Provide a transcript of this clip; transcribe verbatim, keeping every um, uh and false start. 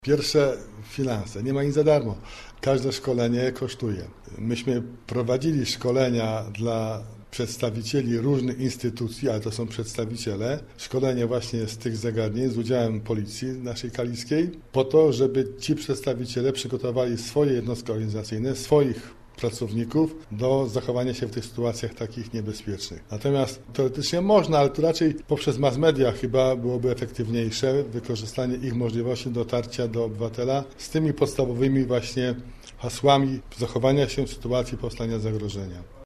Pierwsze, finanse. Nie ma nic za darmo. Każde szkolenie kosztuje. Myśmy prowadzili szkolenia dla przedstawicieli różnych instytucji, ale to są przedstawiciele, szkolenie właśnie z tych zagadnień z udziałem policji naszej kaliskiej, po to, żeby ci przedstawiciele przygotowali swoje jednostki organizacyjne, swoich pracowników do zachowania się w tych sytuacjach takich niebezpiecznych. Natomiast teoretycznie można, ale to raczej poprzez mass media chyba byłoby efektywniejsze wykorzystanie ich możliwości dotarcia do obywatela z tymi podstawowymi właśnie hasłami zachowania się w sytuacji powstania zagrożenia.